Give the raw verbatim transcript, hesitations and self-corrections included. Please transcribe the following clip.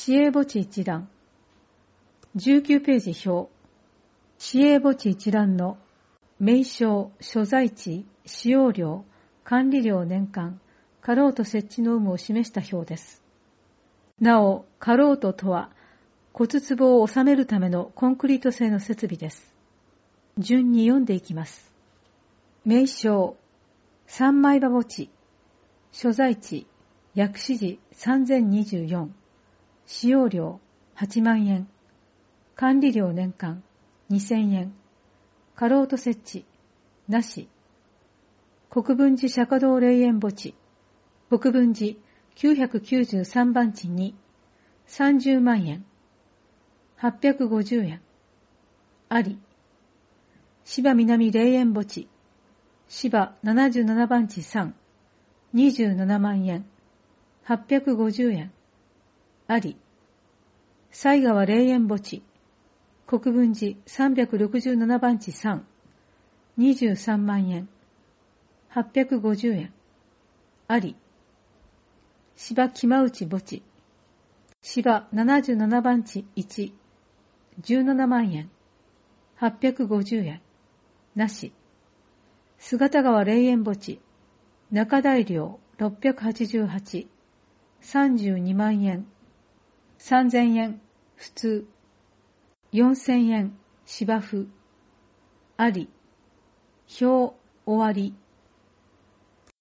市営墓地一覧。じゅうきゅうページ表。市営墓地一覧の名称、所在地、使用料、管理料年間、過労と設置の有無を示した表です。なお、過労ととは、骨壺を収めるためのコンクリート製の設備です。順に読んでいきます。名称、三枚葉墓地。所在地、薬師寺さんぜんにじゅうよん。使用料はちまんえん。管理料年間にせんえん。過労と設置、なし。国分寺釈迦堂霊園墓地。国分寺きゅうひゃくきゅうじゅうさんばん地にさんじゅうまんえん。はっぴゃくごじゅうえん。あり。芝南霊園墓地。芝ななじゅうななばん地さん。にじゅうななまんえん。はっぴゃくごじゅうえん。あり。西川霊園墓地。国分寺さんびゃくろくじゅうななばん地さん。にじゅうさんまんえん。はっぴゃくごじゅうえん。あり。芝木間内墓地。芝ななじゅうななばん地いち。じゅうななまんえん。はっぴゃくごじゅうえん。なし。姿川霊園墓地。中大寮ろっぴゃくはちじゅうはち。さんじゅうにまんえん。さんぜんえん。普通。よんせんえん。芝生。あり。表終わり。